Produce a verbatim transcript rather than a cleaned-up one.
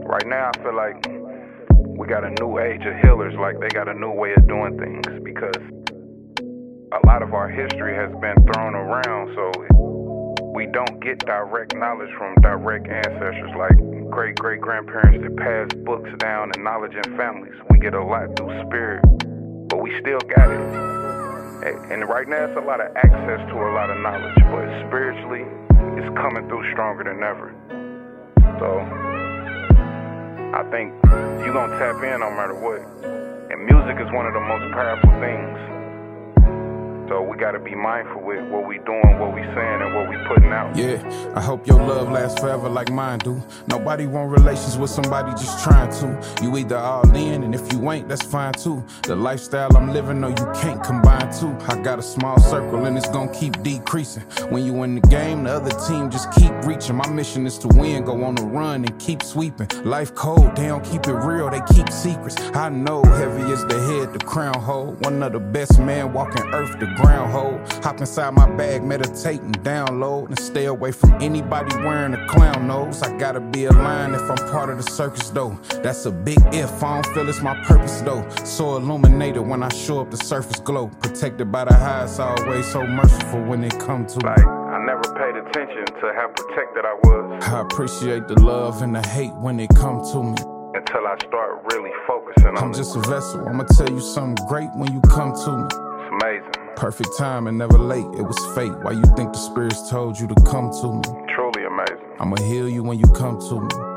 Right now, I feel like we got a new age of healers, like they got a new way of doing things, because a lot of our history has been thrown around, so we don't get direct knowledge from direct ancestors, like great-great-grandparents that passed books down and knowledge in families. We get a lot through spirit, but we still got it. And right now, it's a lot of access to a lot of knowledge, but spiritually, it's coming through stronger than ever. So, I think you're going to tap in no matter what. And music is one of the most powerful things. So we gotta be mindful with what we doing, what we saying, and what we putting out. Yeah, I hope your love lasts forever like mine do. Nobody want relations with somebody just trying to. You either all in, and if you ain't, that's fine too. The lifestyle I'm living, no, you can't combine two. I got a small circle and it's gonna keep decreasing. When you in the game, the other team just keep reaching. My mission is to win, go on the run and keep sweeping. Life cold, they don't keep it real, they keep secrets. I know heavy is the head, the crown hold. One of the best men walking earth, the ground hole. Hop inside my bag, meditate and download, and stay away from anybody wearing a clown nose. I gotta be aligned if I'm part of the circus though. That's a big if, I don't feel it's my purpose though. So illuminated when I show up, the surface glow. Protected by the highest, always so merciful when it come to like, I never paid attention to how protected I was. I appreciate the love and the hate when it come to me. Until I start really focusing on I'm it. just a vessel, I'ma tell you something great when you come to me. It's amazing. Perfect time and never late, it was fate. Why you think the spirits told you to come to me? Truly amazing. I'ma heal you when you come to me.